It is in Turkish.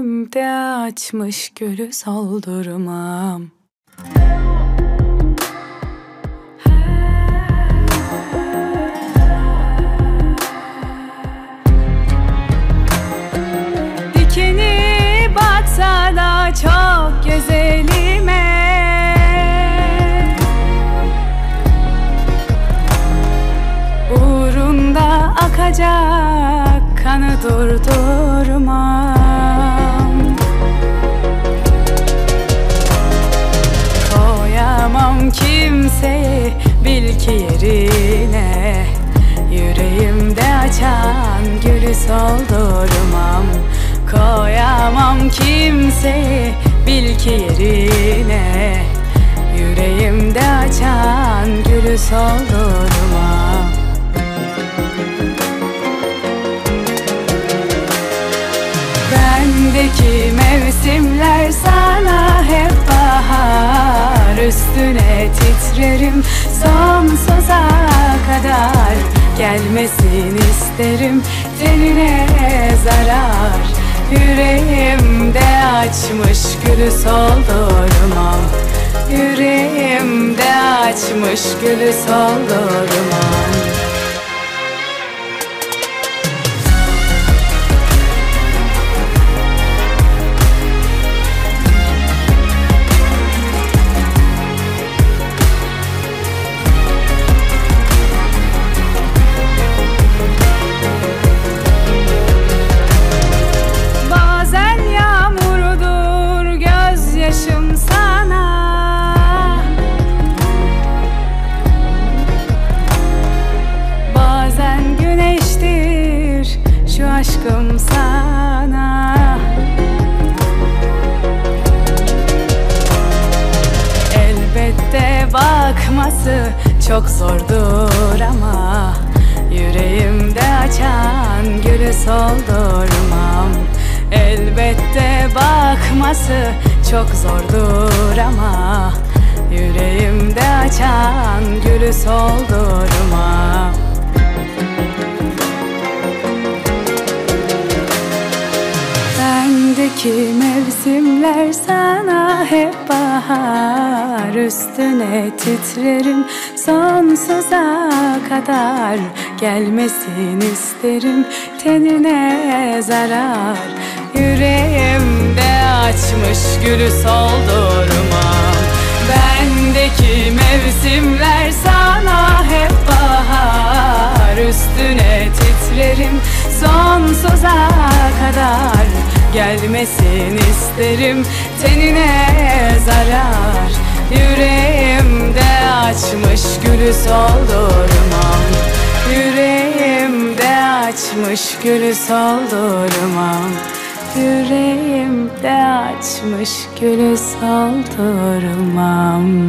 Yüreğimde açmış gülü soldurmam. Dikeni batsa da çok güzelime, uğrunda akacak kanı durdurmam. Koyamam kimseyi bil ki yerine, yüreğimde açan gülü soldurmam. Koyamam kimseyi bil ki yerine, yüreğimde açan gülü soldurmam. Bendeki mevsimler sana hep bahar, üstüne titrerim sonsuza kadar. Gelmesin isterim tenine zarar, yüreğimde açmış gülü soldurmam. Yüreğimde açmış gülü soldurmam. Aşkım sana elbette bakması çok zordur ama, yüreğimde açan gülü soldurmam. Elbette bakması çok zordur ama, yüreğimde açan gülü soldurmam. Bendeki mevsimler sana hep bahar, üstüne titrerim sonsuza kadar. Gelmesin isterim tenine zarar, yüreğimde açmış gülü soldurmam. Bendeki mevsimler sana hep bahar, üstüne titrerim sonsuza kadar. Gelmesin isterim tenine zarar, yüreğimde açmış gülü soldurmam. Yüreğimde açmış gülü soldurmam. Yüreğimde açmış gülü soldurmam.